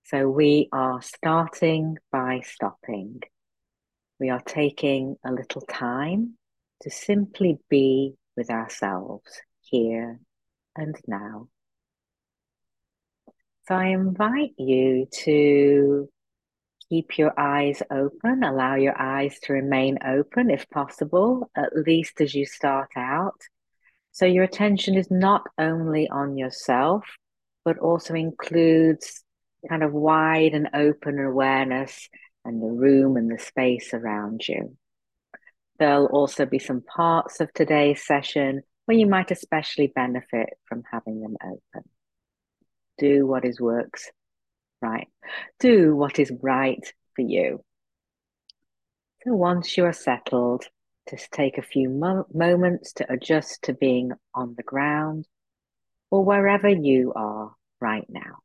So we are starting by stopping. We are taking a little time to simply be with ourselves here and now. So I invite you to keep your eyes open, allow your eyes to remain open if possible, at least as you start out. So your attention is not only on yourself, but also includes kind of wide and open awareness and the room and the space around you. There'll also be some parts of today's session where you might especially benefit from having them open. Do what is works right. Do what is right for you. So once you are settled, just take a few moments to adjust to being on the ground or wherever you are right now.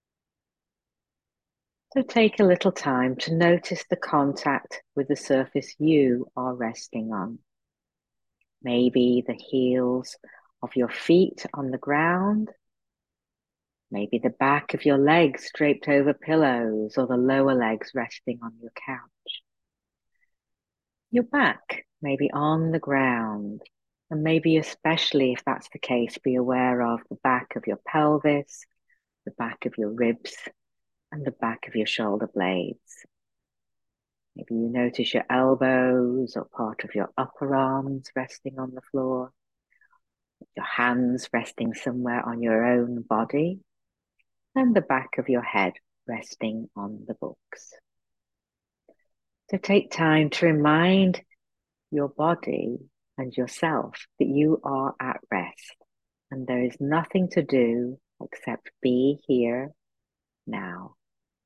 So take a little time to notice the contact with the surface you are resting on. Maybe the heels of your feet on the ground, maybe the back of your legs draped over pillows or the lower legs resting on your couch. Your back maybe on the ground, and maybe especially if that's the case, be aware of the back of your pelvis, the back of your ribs, and the back of your shoulder blades. Maybe you notice your elbows or part of your upper arms resting on the floor, your hands resting somewhere on your own body, and the back of your head resting on the books. So take time to remind your body and yourself that you are at rest and there is nothing to do except be here now.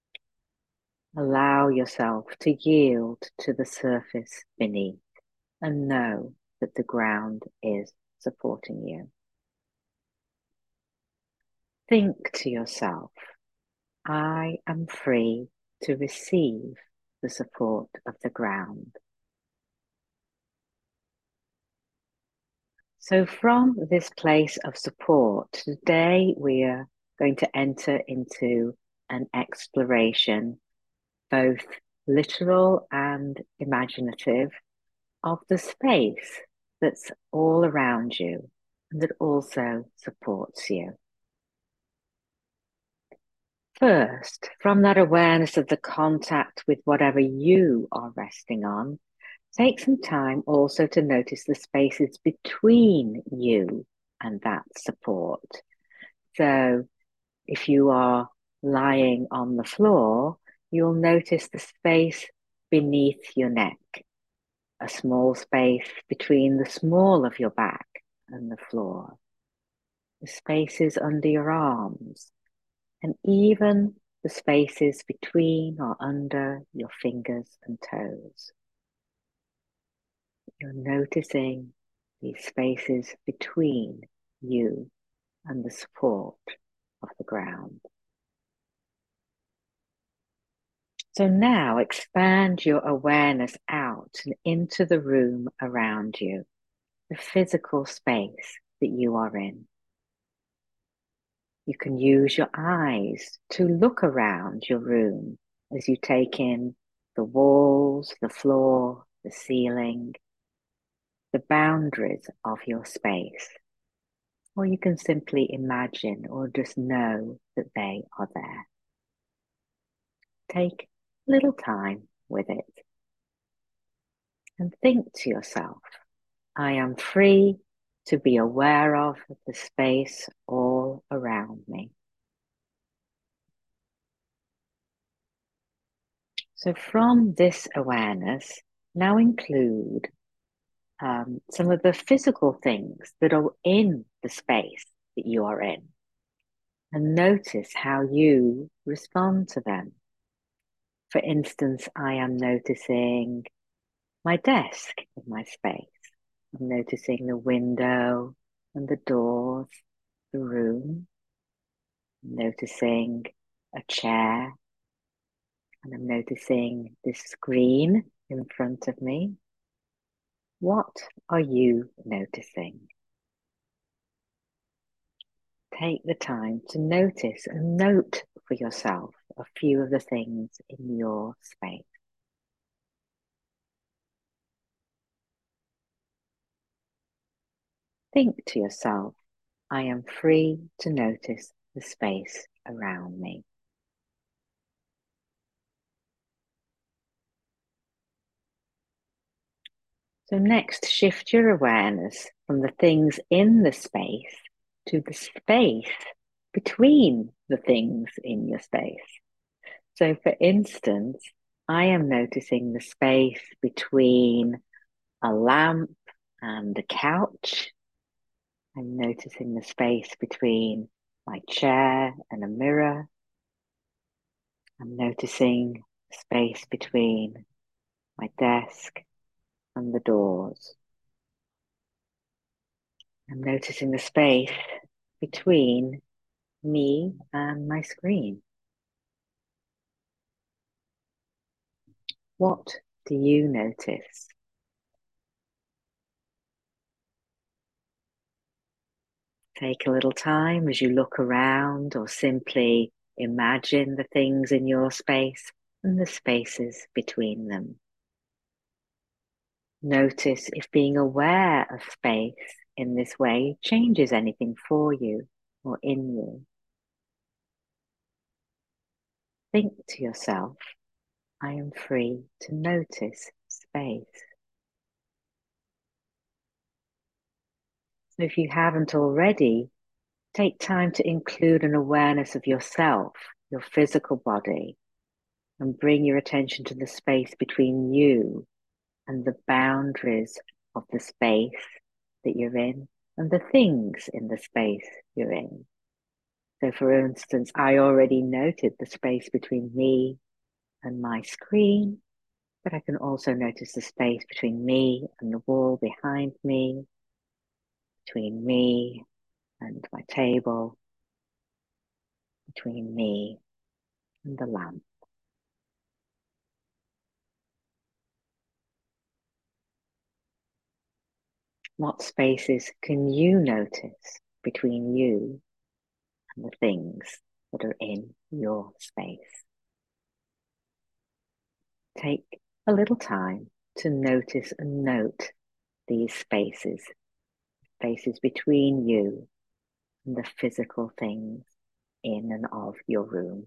Allow yourself to yield to the surface beneath and know that the ground is supporting you. Think to yourself, I am free to receive the support of the ground. So from this place of support, today we are going to enter into an exploration, both literal and imaginative, of the space that's all around you and that also supports you. First, from that awareness of the contact with whatever you are resting on, take some time also to notice the spaces between you and that support. So if you are lying on the floor, you'll notice the space beneath your neck, a small space between the small of your back and the floor, the spaces under your arms, and even the spaces between or under your fingers and toes. You're noticing these spaces between you and the support of the ground. So now expand your awareness out and into the room around you, the physical space that you are in. You can use your eyes to look around your room as you take in the walls, the floor, the ceiling, the boundaries of your space. Or you can simply imagine or just know that they are there. Take a little time with it and think to yourself, I am free to be aware of the space all around me. So from this awareness, now include some of the physical things that are in the space that you are in, and notice how you respond to them. For instance, I am noticing my desk in my space. I'm noticing the window and the doors, the room. I'm noticing a chair, and I'm noticing this screen in front of me. What are you noticing? Take the time to notice and note for yourself a few of the things in your space. Think to yourself, I am free to notice the space around me. So next, shift your awareness from the things in the space to the space between the things in your space. So for instance, I am noticing the space between a lamp and a couch. I'm noticing the space between my chair and a mirror. I'm noticing the space between my desk and the doors. I'm noticing the space between me and my screen. What do you notice? Take a little time as you look around, or simply imagine the things in your space and the spaces between them. Notice if being aware of space in this way changes anything for you or in you. Think to yourself, I am free to notice space. So if you haven't already, take time to include an awareness of yourself, your physical body, and bring your attention to the space between you and the boundaries of the space that you're in and the things in the space you're in. So for instance, I already noted the space between me and my screen, but I can also notice the space between me and the wall behind me, between me and my table, between me and the lamp. What spaces can you notice between you and the things that are in your space? Take a little time to notice and note these spaces, spaces between you and the physical things in and of your room.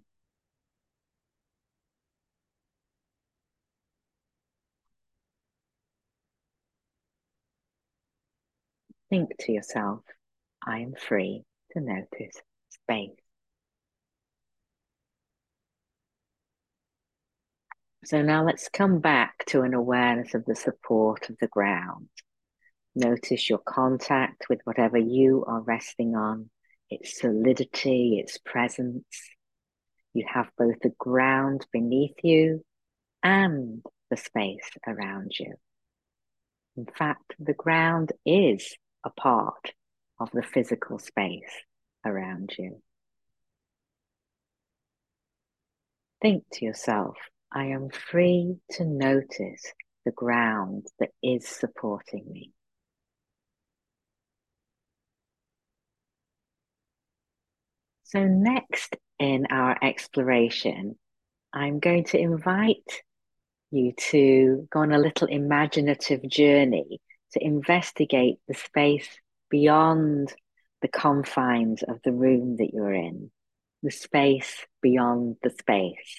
Think to yourself, I am free to notice space. So now let's come back to an awareness of the support of the ground. Notice your contact with whatever you are resting on, its solidity, its presence. You have both the ground beneath you and the space around you. In fact, the ground is a part of the physical space around you. Think to yourself, I am free to notice the ground that is supporting me. So next in our exploration, I'm going to invite you to go on a little imaginative journey to investigate the space beyond the confines of the room that you're in, the space beyond the space.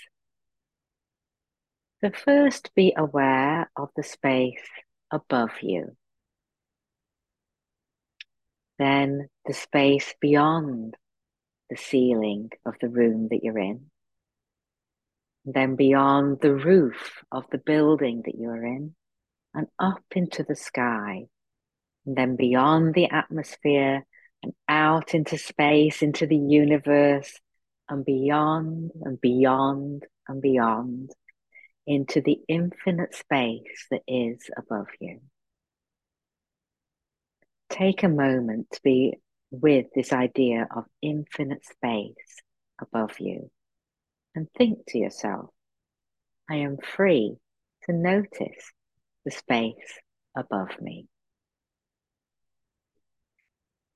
So first be aware of the space above you, then the space beyond the ceiling of the room that you're in, then beyond the roof of the building that you're in, and up into the sky, and then beyond the atmosphere and out into space, into the universe, and beyond and beyond and beyond, into the infinite space that is above you. Take a moment to be with this idea of infinite space above you and think to yourself, I am free to notice the space above me.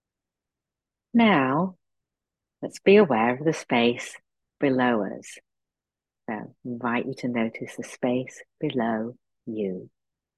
Now, let's be aware of the space below us. So invite you to notice the space below you.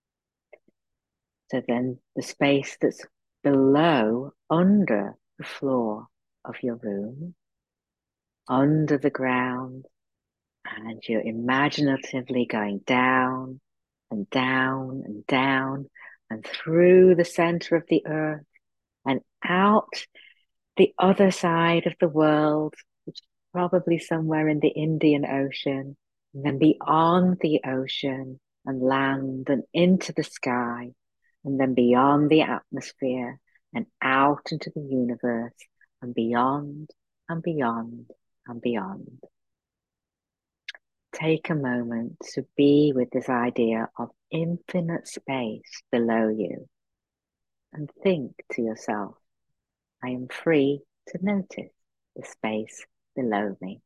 So then the space that's below, under the floor of your room, under the ground, and you're imaginatively going down and down and down and through the center of the earth and out the other side of the world, which is probably somewhere in the Indian Ocean, and then beyond the ocean and land and into the sky, and then beyond the atmosphere and out into the universe and beyond and beyond and beyond. Take a moment to be with this idea of infinite space below you and think to yourself, I am free to notice the space below me.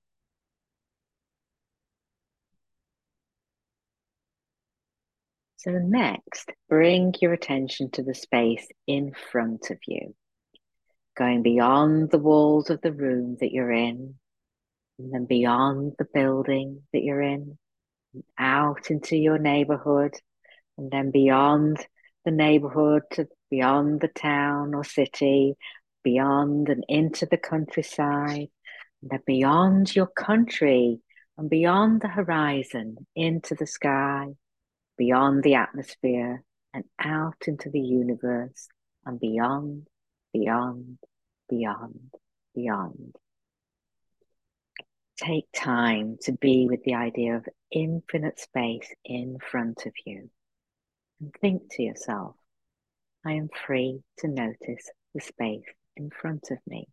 So next, bring your attention to the space in front of you, going beyond the walls of the room that you're in, and then beyond the building that you're in, out into your neighborhood, and then beyond the neighborhood to beyond the town or city, beyond and into the countryside, and then beyond your country and beyond the horizon, into the sky, beyond the atmosphere and out into the universe and beyond, beyond, beyond, beyond. Take time to be with the idea of infinite space in front of you and think to yourself, I am free to notice the space in front of me.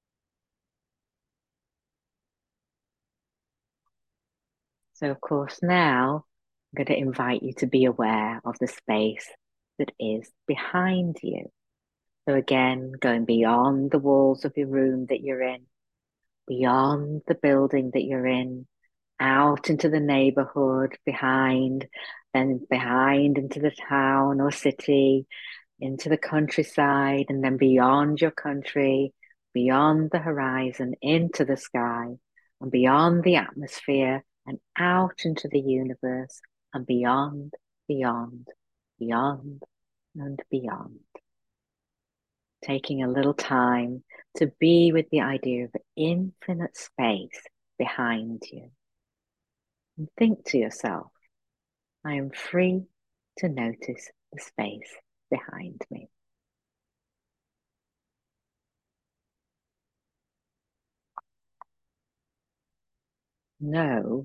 So, of course, now I'm going to invite you to be aware of the space that is behind you. So again, going beyond the walls of your room that you're in, beyond the building that you're in, out into the neighborhood behind, then behind into the town or city, into the countryside, and then beyond your country, beyond the horizon, into the sky, and beyond the atmosphere, and out into the universe, and beyond, beyond, beyond, and beyond. Taking a little time to be with the idea of infinite space behind you. And think to yourself, I am free to notice the space behind me. Know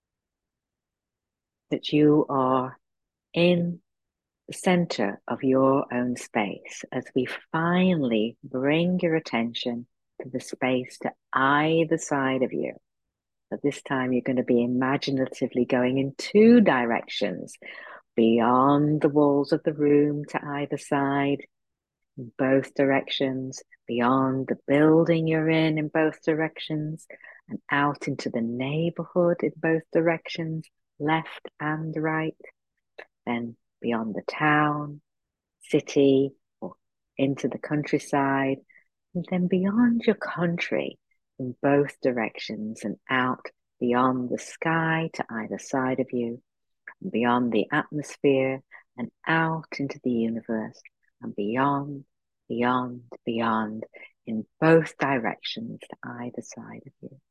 that you are in the center of your own space as we finally bring your attention to the space to either side of you. But this time you're going to be imaginatively going in two directions, beyond the walls of the room to either side, in both directions, beyond the building you're in both directions, and out into the neighborhood in both directions, left and right, then beyond the town, city, or into the countryside, and then beyond your country in both directions and out beyond the sky to either side of you, and beyond the atmosphere and out into the universe and beyond, beyond, beyond in both directions to either side of you.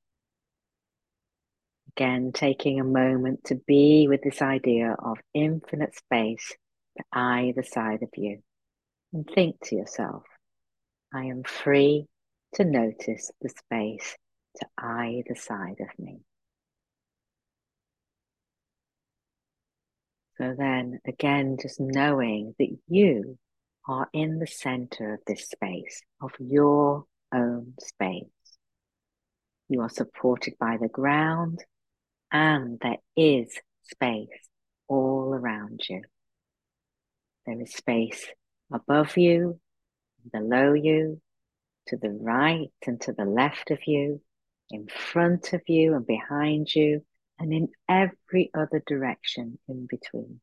Again, taking a moment to be with this idea of infinite space to either side of you. And think to yourself, I am free to notice the space to either side of me. So then, again, just knowing that you are in the center of this space, of your own space. You are supported by the ground, and there is space all around you. There is space above you, below you, to the right and to the left of you, in front of you and behind you, and in every other direction in between.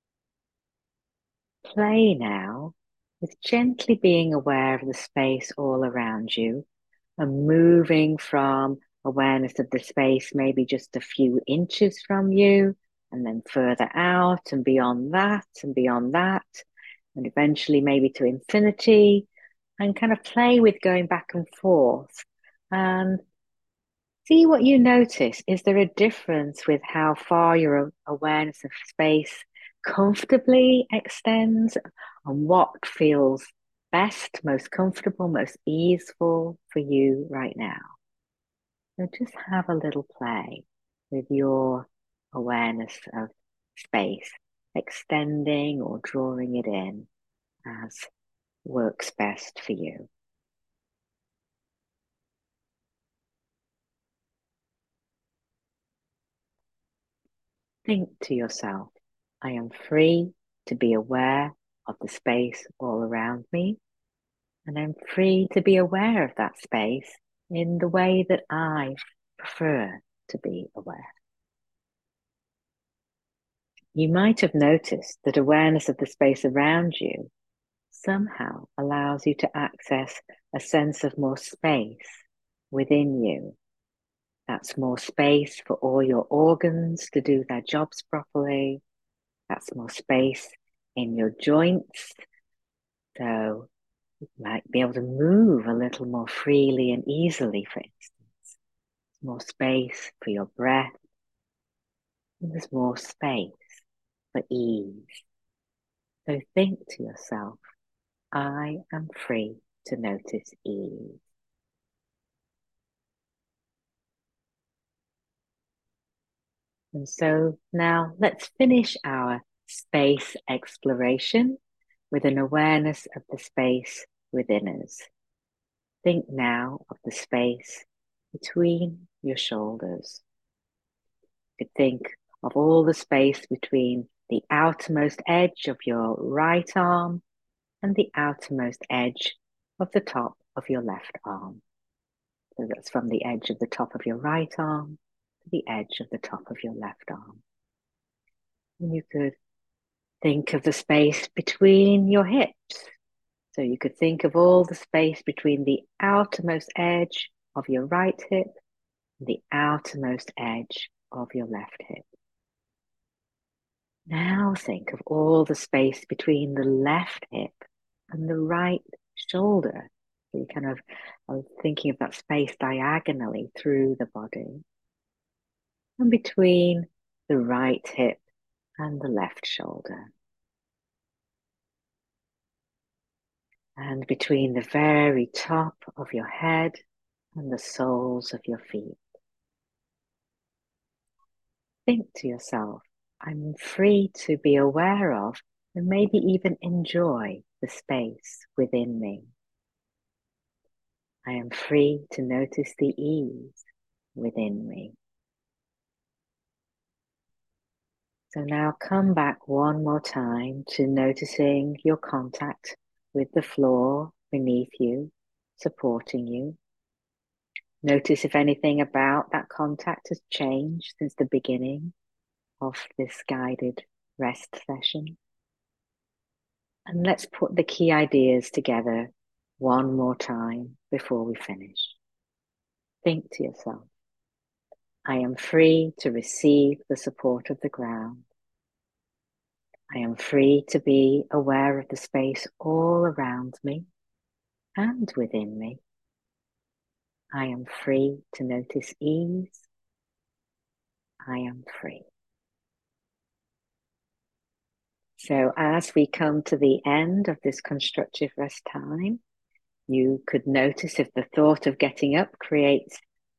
Play now with gently being aware of the space all around you and moving from awareness of the space, maybe just a few inches from you, and then further out and beyond that, and eventually maybe to infinity, and kind of play with going back and forth and see what you notice. Is there a difference with how far your awareness of space comfortably extends and what feels best, most comfortable, most easeful for you right now? So just have a little play with your awareness of space, extending or drawing it in as works best for you. Think to yourself, I am free to be aware of the space all around me, and I'm free to be aware of that space in the way that I prefer to be aware. You might have noticed that awareness of the space around you somehow allows you to access a sense of more space within you. That's more space for all your organs to do their jobs properly. That's more space in your joints. So you might be able to move a little more freely and easily, for instance. There's more space for your breath. And there's more space for ease. So think to yourself, I am free to notice ease. And so now let's finish our space exploration with an awareness of the space within us. Think now of the space between your shoulders. You could think of all the space between the outermost edge of your right arm and the outermost edge of the top of your left arm. So that's from the edge of the top of your right arm to the edge of the top of your left arm. And you could think of the space between your hips. So you could think of all the space between the outermost edge of your right hip and the outermost edge of your left hip. Now think of all the space between the left hip and the right shoulder. So you kind of are thinking of that space diagonally through the body. And between the right hip and the left shoulder. And between the very top of your head and the soles of your feet. Think to yourself, I'm free to be aware of and maybe even enjoy the space within me. I am free to notice the ease within me. So now come back one more time to noticing your contact with the floor beneath you, supporting you. Notice if anything about that contact has changed since the beginning of this guided rest session. And let's put the key ideas together one more time before we finish. Think to yourself, I am free to receive the support of the ground. I am free to be aware of the space all around me and within me. I am free to notice ease. I am free. So as we come to the end of this constructive rest time, you could notice if the thought of getting up creates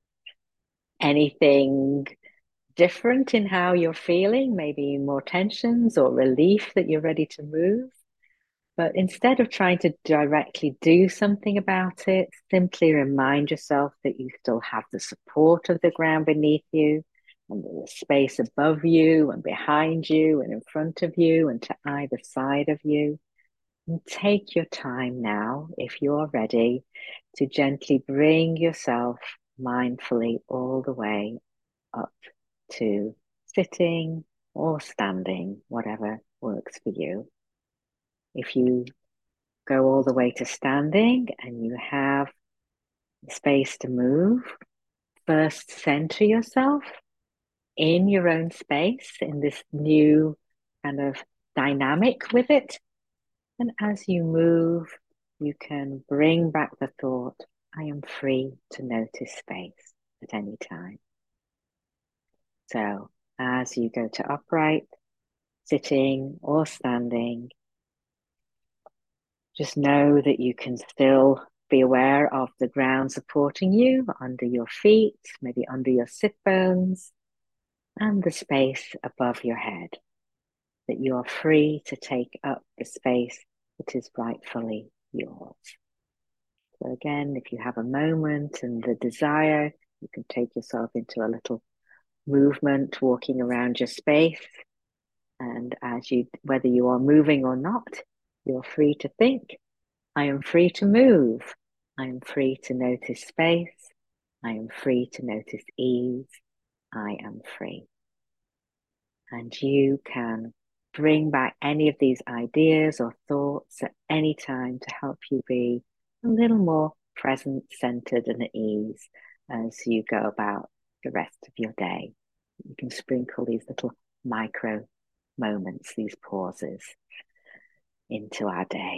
anything different in how you're feeling, maybe more tensions or relief that you're ready to move. But instead of trying to directly do something about it, simply remind yourself that you still have the support of the ground beneath you and the space above you and behind you and in front of you and to either side of you. And take your time now, if you're ready, to gently bring yourself mindfully all the way up to sitting or standing, whatever works for you. If you go all the way to standing and you have space to move, first center yourself in your own space, in this new kind of dynamic with it. And as you move, you can bring back the thought, I am free to notice space at any time. So as you go to upright, sitting or standing, just know that you can still be aware of the ground supporting you under your feet, maybe under your sit bones, and the space above your head, that you are free to take up the space that is rightfully yours. So again, if you have a moment and the desire, you can take yourself into a little movement, walking around your space. And whether you are moving or not, you're free to think, I am free to move. I am free to notice space. I am free to notice ease. I am free. And you can bring back any of these ideas or thoughts at any time to help you be a little more present, centered, and at ease as you go about the rest of your day. You can sprinkle these little micro moments, these pauses into our day.